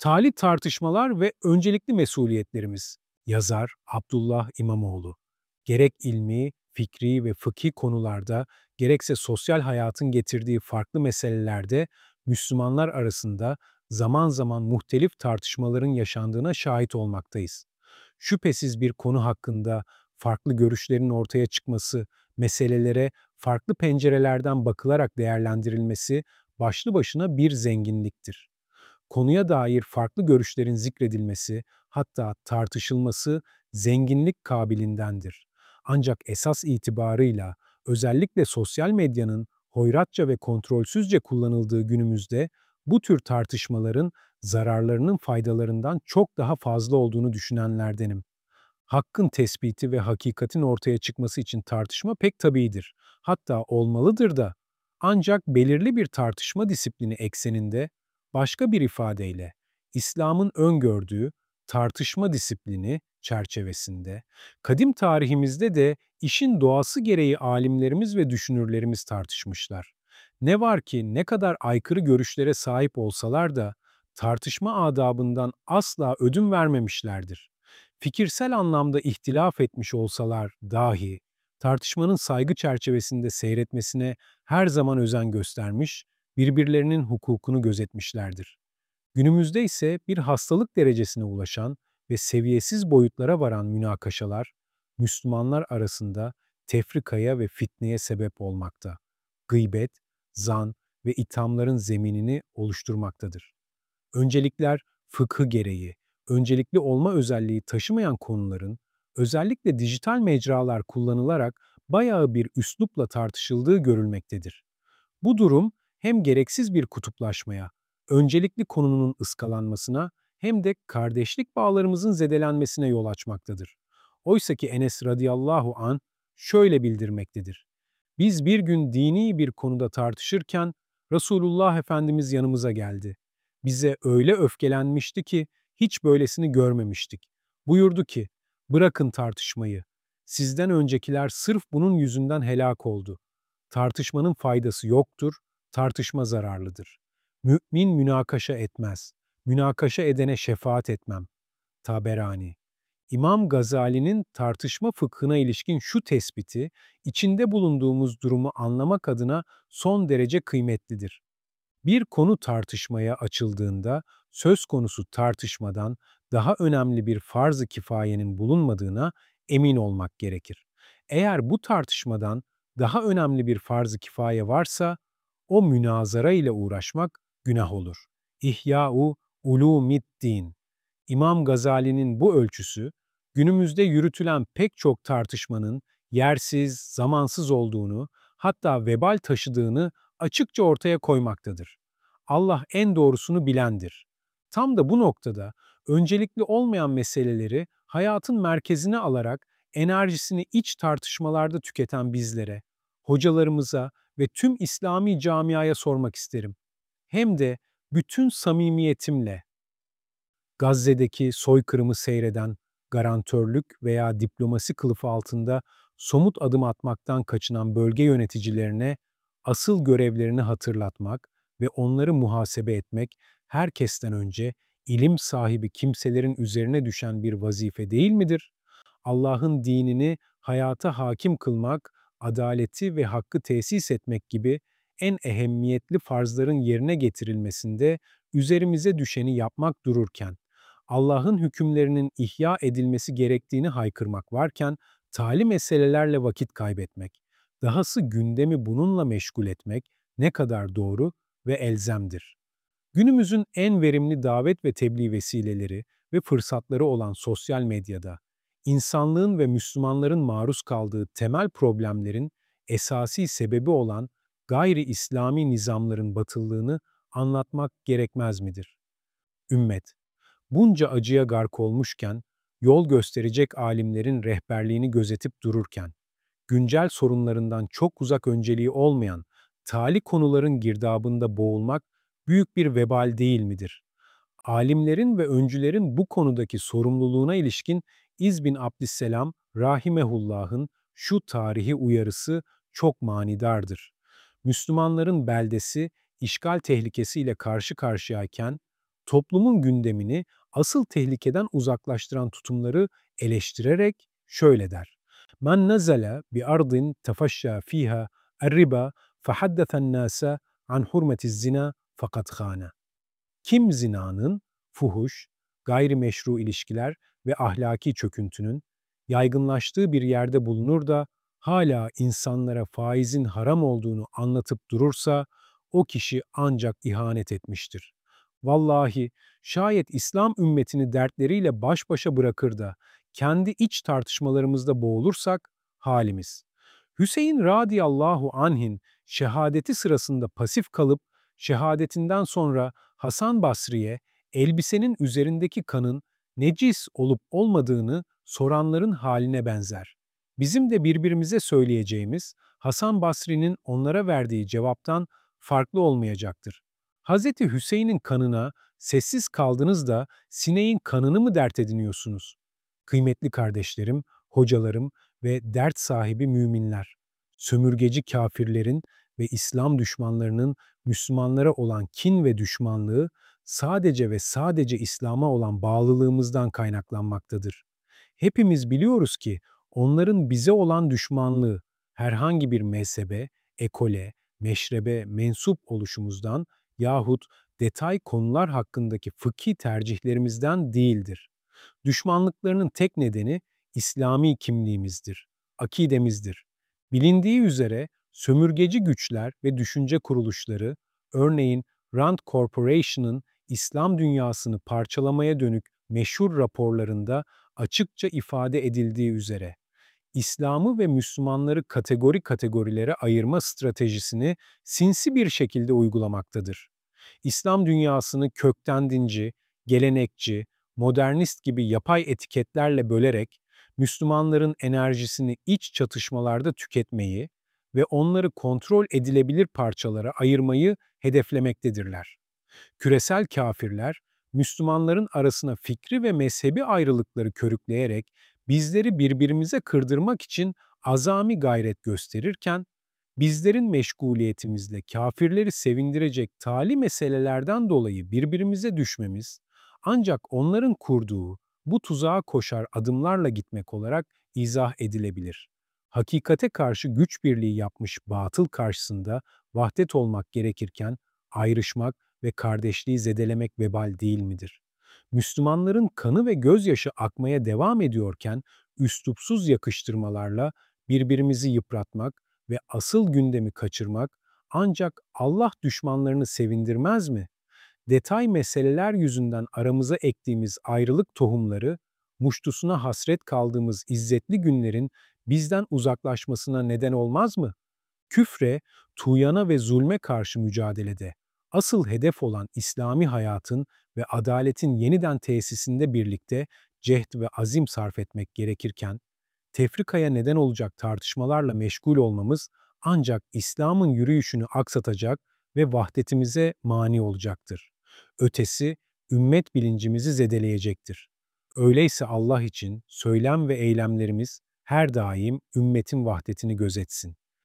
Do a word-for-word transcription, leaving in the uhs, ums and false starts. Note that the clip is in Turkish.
Tali tartışmalar ve öncelikli mesuliyetlerimiz. Yazar Abdullah İmamoğlu. Gerek ilmi, fikri ve fıkhi konularda, gerekse sosyal hayatın getirdiği farklı meselelerde Müslümanlar arasında zaman zaman muhtelif tartışmaların yaşandığına şahit olmaktayız. Şüphesiz bir konu hakkında farklı görüşlerin ortaya çıkması, meselelere farklı pencerelerden bakılarak değerlendirilmesi başlı başına bir zenginliktir. Konuya dair farklı görüşlerin zikredilmesi, hatta tartışılması zenginlik kabilindendir. Ancak esas itibarıyla özellikle sosyal medyanın hoyratça ve kontrolsüzce kullanıldığı günümüzde bu tür tartışmaların zararlarının faydalarından çok daha fazla olduğunu düşünenlerdenim. Hakkın tespiti ve hakikatin ortaya çıkması için tartışma pek tabiidir. Hatta olmalıdır da. Ancak belirli bir tartışma disiplini ekseninde, başka bir ifadeyle İslam'ın öngördüğü tartışma disiplini çerçevesinde, kadim tarihimizde de işin doğası gereği alimlerimiz ve düşünürlerimiz tartışmışlar. Ne var ki ne kadar aykırı görüşlere sahip olsalar da tartışma adabından asla ödün vermemişlerdir. Fikirsel anlamda ihtilaf etmiş olsalar dahi, tartışmanın saygı çerçevesinde seyretmesine her zaman özen göstermiş, birbirlerinin hukukunu gözetmişlerdir. Günümüzde ise bir hastalık derecesine ulaşan ve seviyesiz boyutlara varan münakaşalar, Müslümanlar arasında tefrikaya ve fitneye sebep olmakta. Gıybet, zan ve ithamların zeminini oluşturmaktadır. Öncelikler fıkhı gereği, öncelikli olma özelliği taşımayan konuların, özellikle dijital mecralar kullanılarak bayağı bir üslupla tartışıldığı görülmektedir. Bu durum hem gereksiz bir kutuplaşmaya, öncelikli konunun ıskalanmasına hem de kardeşlik bağlarımızın zedelenmesine yol açmaktadır. Oysa ki Enes radıyallahu an şöyle bildirmektedir. Biz bir gün dini bir konuda tartışırken Resulullah Efendimiz yanımıza geldi. Bize öyle öfkelenmişti ki hiç böylesini görmemiştik. Buyurdu ki, bırakın tartışmayı. Sizden öncekiler sırf bunun yüzünden helak oldu. Tartışmanın faydası yoktur, tartışma zararlıdır. Mümin münakaşa etmez. Münakaşa edene şefaat etmem. Taberani. İmam Gazali'nin tartışma fıkhına ilişkin şu tespiti, içinde bulunduğumuz durumu anlamak adına son derece kıymetlidir. Bir konu tartışmaya açıldığında, söz konusu tartışmadan daha önemli bir farz-ı kifayenin bulunmadığına emin olmak gerekir. Eğer bu tartışmadan daha önemli bir farz-ı kifaye varsa, o münazara ile uğraşmak günah olur. İhya-u Ulumiddin. İmam Gazali'nin bu ölçüsü, günümüzde yürütülen pek çok tartışmanın yersiz, zamansız olduğunu, hatta vebal taşıdığını açıkça ortaya koymaktadır. Allah en doğrusunu bilendir. Tam da bu noktada öncelikli olmayan meseleleri hayatın merkezine alarak enerjisini iç tartışmalarda tüketen bizlere, hocalarımıza ve tüm İslami camiaya sormak isterim. Hem de bütün samimiyetimle. Gazze'deki soykırımı seyreden, garantörlük veya diplomasi kılıfı altında somut adım atmaktan kaçınan bölge yöneticilerine asıl görevlerini hatırlatmak ve onları muhasebe etmek herkesten önce ilim sahibi kimselerin üzerine düşen bir vazife değil midir? Allah'ın dinini hayata hakim kılmak, adaleti ve hakkı tesis etmek gibi en ehemmiyetli farzların yerine getirilmesinde üzerimize düşeni yapmak dururken, Allah'ın hükümlerinin ihya edilmesi gerektiğini haykırmak varken, tali meselelerle vakit kaybetmek, dahası gündemi bununla meşgul etmek ne kadar doğru ve elzemdir. Günümüzün en verimli davet ve tebliğ vesileleri ve fırsatları olan sosyal medyada, insanlığın ve Müslümanların maruz kaldığı temel problemlerin esasi sebebi olan gayri İslami nizamların batıllığını anlatmak gerekmez midir? Ümmet, bunca acıya gark olmuşken, yol gösterecek alimlerin rehberliğini gözetip dururken, güncel sorunlarından çok uzak önceliği olmayan tali konuların girdabında boğulmak büyük bir vebal değil midir? Alimlerin ve öncülerin bu konudaki sorumluluğuna ilişkin İz bin Abdüsselam rahimehullah'ın şu tarihi uyarısı çok manidardır. Müslümanların beldesi işgal tehlikesiyle karşı karşıyayken toplumun gündemini asıl tehlikeden uzaklaştıran tutumları eleştirerek şöyle der: "Men nazala bi ardin tefaşşa fiha er-riba fehaddefen nase an hurmetiz zina fakat khana." Kim zinanın, fuhuş, gayrimeşru ilişkiler ve ahlaki çöküntünün yaygınlaştığı bir yerde bulunur da hala insanlara faizin haram olduğunu anlatıp durursa o kişi ancak ihanet etmiştir. Vallahi şayet İslam ümmetini dertleriyle baş başa bırakır da kendi iç tartışmalarımızda boğulursak halimiz. Hüseyin radıyallahu anh'in şehadeti sırasında pasif kalıp şehadetinden sonra Hasan Basri'ye elbisenin üzerindeki kanın necis olup olmadığını soranların haline benzer. Bizim de birbirimize söyleyeceğimiz Hasan Basri'nin onlara verdiği cevaptan farklı olmayacaktır. Hazreti Hüseyin'in kanına sessiz kaldınız da sineğin kanını mı dert ediniyorsunuz? Kıymetli kardeşlerim, hocalarım ve dert sahibi müminler, sömürgeci kafirlerin ve İslam düşmanlarının Müslümanlara olan kin ve düşmanlığı sadece ve sadece İslam'a olan bağlılığımızdan kaynaklanmaktadır. Hepimiz biliyoruz ki onların bize olan düşmanlığı herhangi bir mezhebe, ekole, meşrebe mensup oluşumuzdan yahut detay konular hakkındaki fıkhi tercihlerimizden değildir. Düşmanlıklarının tek nedeni İslami kimliğimizdir, akidemizdir. Bilindiği üzere sömürgeci güçler ve düşünce kuruluşları, örneğin Rand Corporation'ın İslam dünyasını parçalamaya dönük meşhur raporlarında açıkça ifade edildiği üzere, İslam'ı ve Müslümanları kategori kategorilere ayırma stratejisini sinsi bir şekilde uygulamaktadır. İslam dünyasını kökten dinci, gelenekçi, modernist gibi yapay etiketlerle bölerek Müslümanların enerjisini iç çatışmalarda tüketmeyi ve onları kontrol edilebilir parçalara ayırmayı hedeflemektedirler. Küresel kafirler, Müslümanların arasına fikri ve mezhebi ayrılıkları körükleyerek bizleri birbirimize kırdırmak için azami gayret gösterirken, bizlerin meşguliyetimizle kafirleri sevindirecek tali meselelerden dolayı birbirimize düşmemiz, ancak onların kurduğu bu tuzağa koşar adımlarla gitmek olarak izah edilebilir. Hakikate karşı güç birliği yapmış batıl karşısında vahdet olmak gerekirken ayrışmak ve kardeşliği zedelemek vebal değil midir? Müslümanların kanı ve gözyaşı akmaya devam ediyorken üslupsuz yakıştırmalarla birbirimizi yıpratmak ve asıl gündemi kaçırmak ancak Allah düşmanlarını sevindirmez mi? Detay meseleler yüzünden aramıza ektiğimiz ayrılık tohumları, muştusuna hasret kaldığımız izzetli günlerin bizden uzaklaşmasına neden olmaz mı? Küfre, tuğyana ve zulme karşı mücadelede asıl hedef olan İslami hayatın ve adaletin yeniden tesisinde birlikte cehd ve azim sarf etmek gerekirken, tefrikaya neden olacak tartışmalarla meşgul olmamız ancak İslam'ın yürüyüşünü aksatacak ve vahdetimize mani olacaktır. Ötesi, ümmet bilincimizi zedeleyecektir. Öyleyse Allah için söylem ve eylemlerimiz her daim ümmetin vahdetini gözetsin.